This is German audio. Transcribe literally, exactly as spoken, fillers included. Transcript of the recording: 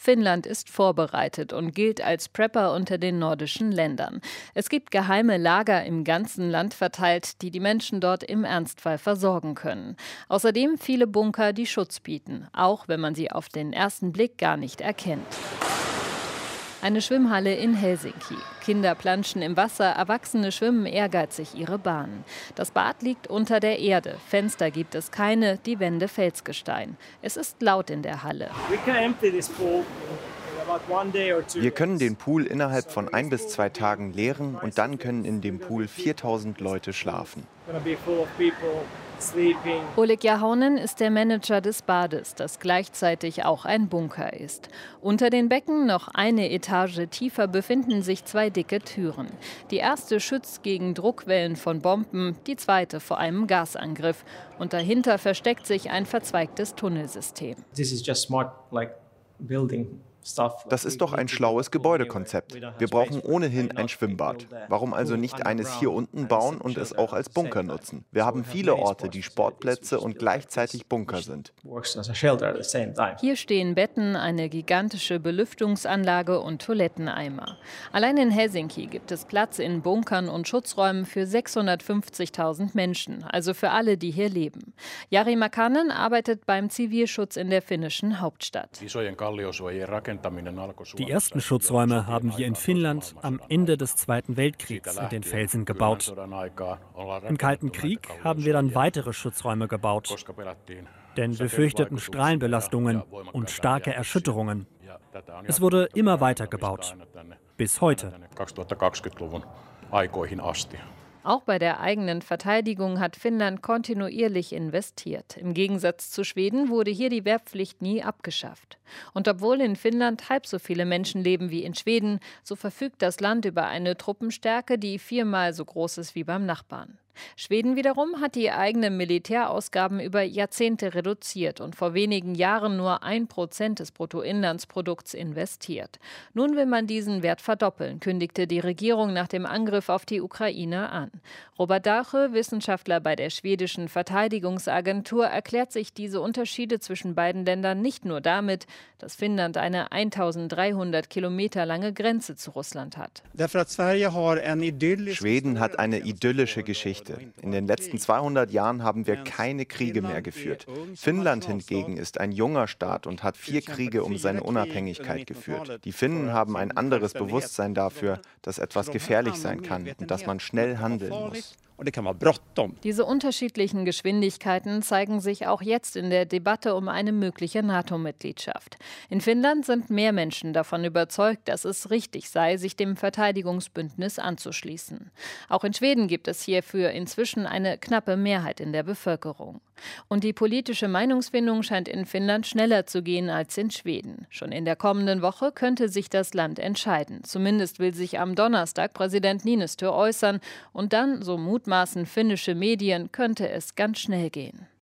Finnland ist vorbereitet und gilt als Prepper unter den nordischen Ländern. Es gibt geheime Lager im ganzen Land verteilt, die die Menschen dort im Ernstfall versorgen können. Außerdem viele Bunker, die Schutz bieten, auch wenn man sie auf den ersten Blick gar nicht erkennt. Eine Schwimmhalle in Helsinki. Kinder planschen im Wasser, Erwachsene schwimmen ehrgeizig ihre Bahnen. Das Bad liegt unter der Erde. Fenster gibt es keine, die Wände Felsgestein. Es ist laut in der Halle. Wir können den Pool innerhalb von ein bis zwei Tagen leeren und dann können in dem Pool viertausend Leute schlafen. Oleg Jahaunen ist der Manager des Bades, das gleichzeitig auch ein Bunker ist. Unter den Becken, noch eine Etage tiefer, befinden sich zwei dicke Türen. Die erste schützt gegen Druckwellen von Bomben, die zweite vor einem Gasangriff. Und dahinter versteckt sich ein verzweigtes Tunnelsystem. This is just smart, like building. Das ist doch ein schlaues Gebäudekonzept. Wir brauchen ohnehin ein Schwimmbad. Warum also nicht eines hier unten bauen und es auch als Bunker nutzen? Wir haben viele Orte, die Sportplätze und gleichzeitig Bunker sind. Hier stehen Betten, eine gigantische Belüftungsanlage und Toiletteneimer. Allein in Helsinki gibt es Platz in Bunkern und Schutzräumen für sechshundertfünfzigtausend Menschen, also für alle, die hier leben. Jari Makanen arbeitet beim Zivilschutz in der finnischen Hauptstadt. Die ersten Schutzräume haben wir in Finnland am Ende des Zweiten Weltkriegs in den Felsen gebaut. Im Kalten Krieg haben wir dann weitere Schutzräume gebaut, denn wir fürchteten Strahlenbelastungen und starke Erschütterungen. Es wurde immer weiter gebaut, bis heute. Auch bei der eigenen Verteidigung hat Finnland kontinuierlich investiert. Im Gegensatz zu Schweden wurde hier die Wehrpflicht nie abgeschafft. Und obwohl in Finnland halb so viele Menschen leben wie in Schweden, so verfügt das Land über eine Truppenstärke, die viermal so groß ist wie beim Nachbarn. Schweden wiederum hat die eigenen Militärausgaben über Jahrzehnte reduziert und vor wenigen Jahren nur ein Prozent des Bruttoinlandsprodukts investiert. Nun will man diesen Wert verdoppeln, kündigte die Regierung nach dem Angriff auf die Ukraine an. Robert Dache, Wissenschaftler bei der schwedischen Verteidigungsagentur, erklärt sich diese Unterschiede zwischen beiden Ländern nicht nur damit, dass Finnland eine eintausenddreihundert Kilometer lange Grenze zu Russland hat. Schweden hat eine idyllische Geschichte. In den letzten zweihundert Jahren haben wir keine Kriege mehr geführt. Finnland hingegen ist ein junger Staat und hat vier Kriege um seine Unabhängigkeit geführt. Die Finnen haben ein anderes Bewusstsein dafür, dass etwas gefährlich sein kann und dass man schnell handeln muss. Diese unterschiedlichen Geschwindigkeiten zeigen sich auch jetzt in der Debatte um eine mögliche NATO-Mitgliedschaft. In Finnland sind mehr Menschen davon überzeugt, dass es richtig sei, sich dem Verteidigungsbündnis anzuschließen. Auch in Schweden gibt es hierfür inzwischen eine knappe Mehrheit in der Bevölkerung. Und die politische Meinungsfindung scheint in Finnland schneller zu gehen als in Schweden. Schon in der kommenden Woche könnte sich das Land entscheiden. Zumindest will sich am Donnerstag Präsident Niinistö äußern. Und dann, so mutmaßen finnische Medien, könnte es ganz schnell gehen.